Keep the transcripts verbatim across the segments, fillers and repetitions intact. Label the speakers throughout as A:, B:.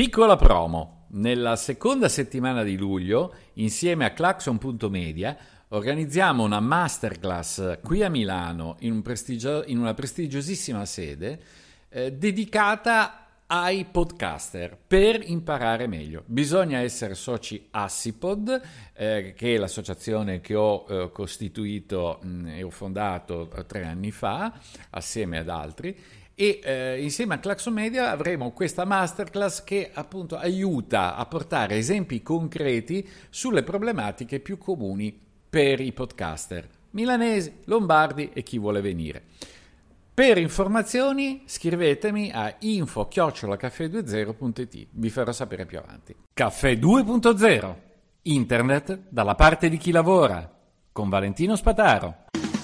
A: Piccola promo. Nella seconda settimana di luglio, insieme a Klaxon punto media, organizziamo una masterclass qui a Milano in, un prestigio- in una prestigiosissima sede eh, dedicata ai podcaster per imparare meglio. Bisogna essere soci Assipod, eh, che è l'associazione che ho eh, costituito mh, e ho fondato eh, tre anni fa assieme ad altri, e eh, insieme a Klaxon Media avremo questa masterclass che appunto aiuta a portare esempi concreti sulle problematiche più comuni per i podcaster milanesi, lombardi e chi vuole venire. Per informazioni scrivetemi a info chiocciola caffè due zero punto it, vi farò sapere più avanti. Caffè due punto zero, internet dalla parte di chi lavora, con Valentino Spataro.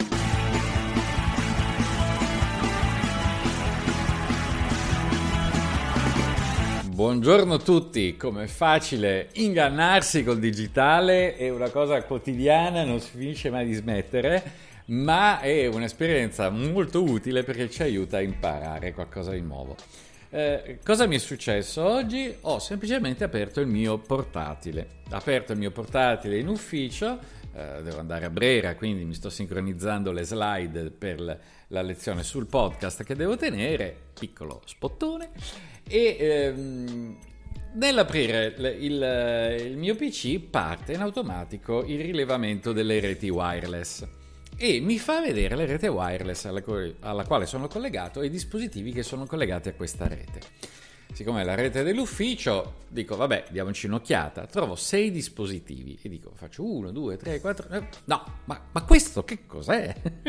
A: Buongiorno a tutti, com'è facile ingannarsi col digitale, è una cosa quotidiana, non si finisce mai di smettere, ma è un'esperienza molto utile perché ci aiuta a imparare qualcosa di nuovo. Eh, cosa mi è successo oggi? Ho semplicemente aperto il mio portatile. Aperto il mio portatile in ufficio, eh, devo andare a Brera, quindi mi sto sincronizzando le slide per la, la lezione sul podcast che devo tenere, piccolo spottone, e ehm, nell'aprire il, il, il mio P C parte in automatico il rilevamento delle reti wireless e mi fa vedere le reti wireless alla, alla quale sono collegato e i dispositivi che sono collegati a questa rete. Siccome è la rete dell'ufficio, dico vabbè, diamoci un'occhiata. Trovo sei dispositivi e dico faccio uno, due, tre, quattro, eh, no, ma, ma questo che cos'è?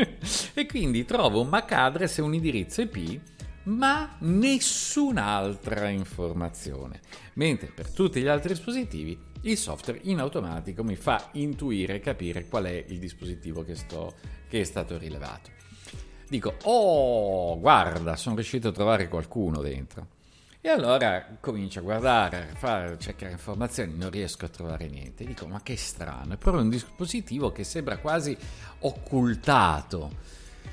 A: E quindi trovo un M A C address e un indirizzo I P, ma nessun'altra informazione. Mentre per tutti gli altri dispositivi il software in automatico mi fa intuire e capire qual è il dispositivo che, sto, che è stato rilevato. Dico, oh, guarda, sono riuscito a trovare qualcuno dentro. E allora comincio a guardare, a fare, cercare informazioni, non riesco a trovare niente. Dico, ma che strano, è proprio un dispositivo che sembra quasi occultato.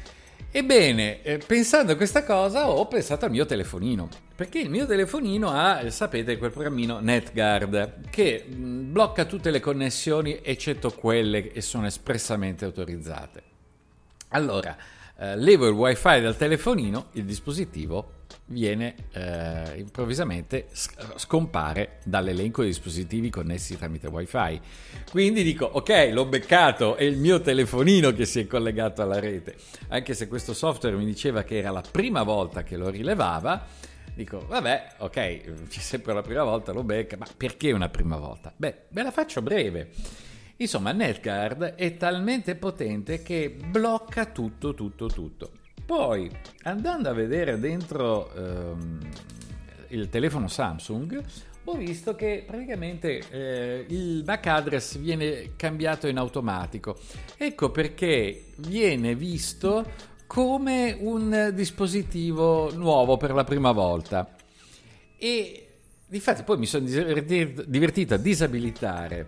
A: Ebbene, eh, pensando a questa cosa ho pensato al mio telefonino, perché il mio telefonino ha, sapete, quel programmino NetGuard che mh, blocca tutte le connessioni eccetto quelle che sono espressamente autorizzate. Allora, eh, levo il wifi dal telefonino, il dispositivo viene eh, improvvisamente scompare dall'elenco dei dispositivi connessi tramite wifi. Quindi dico ok, l'ho beccato, è il mio telefonino che si è collegato alla rete, anche se questo software mi diceva che era la prima volta che lo rilevava. Dico vabbè, ok, c'è sempre la prima volta, lo becca, ma perché una prima volta? Beh, ve la faccio breve. Insomma, NetGuard è talmente potente che blocca tutto tutto tutto. Poi, andando a vedere dentro ehm, il telefono Samsung, ho visto che praticamente eh, il M A C address viene cambiato in automatico. Ecco perché viene visto come un dispositivo nuovo per la prima volta. E difatti poi mi sono divertito a disabilitare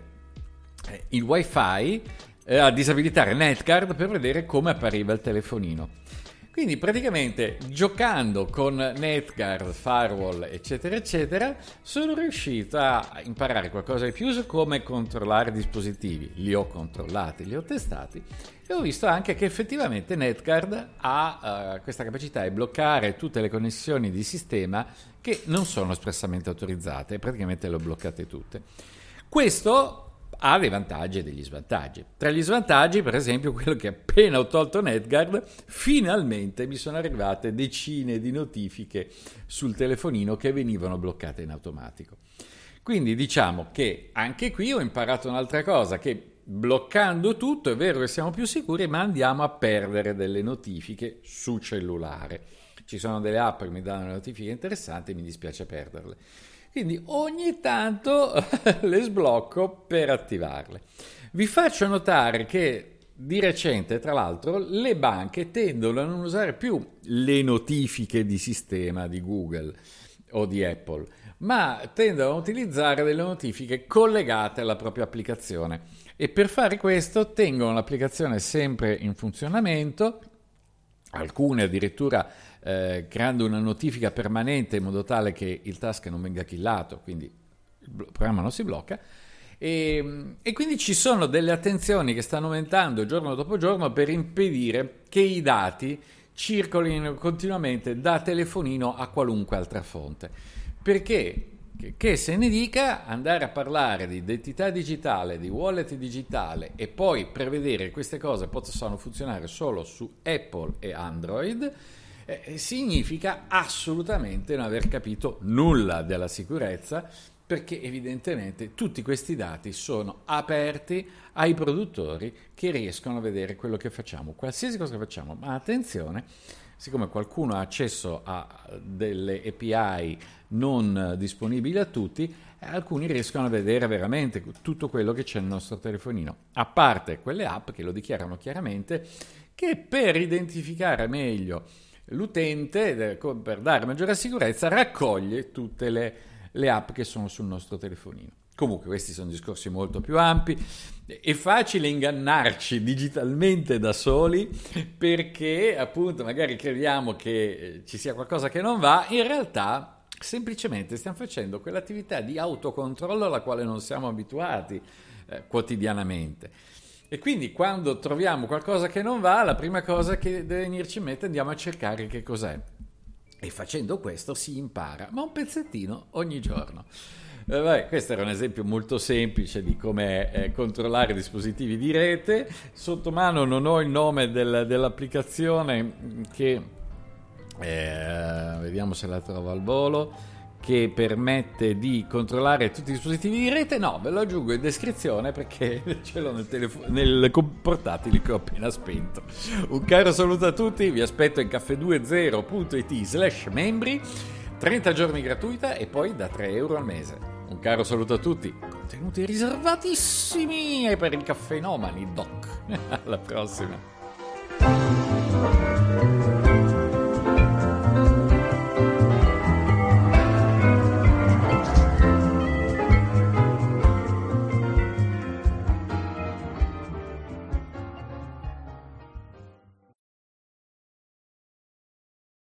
A: il wifi, eh, a disabilitare NetGuard per vedere come appariva il telefonino. Quindi praticamente giocando con NetGuard, firewall eccetera eccetera sono riuscito a imparare qualcosa di più su come controllare dispositivi. Li ho controllati, li ho testati e ho visto anche che effettivamente NetGuard ha uh, questa capacità di bloccare tutte le connessioni di sistema che non sono espressamente autorizzate, praticamente le ho bloccate tutte. Questo ha dei vantaggi e degli svantaggi. Tra gli svantaggi, per esempio, quello che appena ho tolto NetGuard, finalmente mi sono arrivate decine di notifiche sul telefonino che venivano bloccate in automatico. Quindi diciamo che anche qui ho imparato un'altra cosa, che bloccando tutto è vero che siamo più sicuri, ma andiamo a perdere delle notifiche su cellulare. Ci sono delle app che mi danno notifiche interessanti e mi dispiace perderle. Quindi ogni tanto le sblocco per attivarle. Vi faccio notare che di recente, tra l'altro, le banche tendono a non usare più le notifiche di sistema di Google o di Apple, ma tendono a utilizzare delle notifiche collegate alla propria applicazione. E per fare questo tengono l'applicazione sempre in funzionamento alcune addirittura eh, creando una notifica permanente in modo tale che il task non venga killato, quindi il programma non si blocca. E, e quindi ci sono delle attenzioni che stanno aumentando giorno dopo giorno per impedire che i dati circolino continuamente da telefonino a qualunque altra fonte. Perché? Che, che se ne dica, andare a parlare di identità digitale, di wallet digitale e poi prevedere che queste cose possano funzionare solo su Apple e Android eh, significa assolutamente non aver capito nulla della sicurezza, perché evidentemente tutti questi dati sono aperti ai produttori che riescono a vedere quello che facciamo, qualsiasi cosa che facciamo. Ma attenzione, siccome qualcuno ha accesso a delle A P I non disponibili a tutti, alcuni riescono a vedere veramente tutto quello che c'è nel nostro telefonino, a parte quelle app che lo dichiarano chiaramente, che per identificare meglio l'utente, per dare maggiore sicurezza, raccoglie tutte le le app che sono sul nostro telefonino. Comunque questi sono discorsi molto più ampi. È facile ingannarci digitalmente da soli, perché appunto magari crediamo che ci sia qualcosa che non va, in realtà semplicemente stiamo facendo quell'attività di autocontrollo alla quale non siamo abituati eh, quotidianamente. E quindi quando troviamo qualcosa che non va, la prima cosa che deve venirci in mente, andiamo a cercare che cos'è. E facendo questo si impara, ma un pezzettino ogni giorno. Eh, beh, questo era un esempio molto semplice di come eh, controllare dispositivi di rete. Sotto mano non ho il nome del, dell'applicazione che, eh, vediamo se la trovo al volo, che permette di controllare tutti i dispositivi di rete. No, ve lo aggiungo in descrizione perché ce l'ho nel, telefo- nel portatile che ho appena spento. Un caro saluto a tutti, vi aspetto in caffè duemilaventi punto it slash membri, trenta giorni gratuita e poi da tre euro al mese. Un caro saluto a tutti, contenuti riservatissimi per il caffeinomani doc. Alla prossima.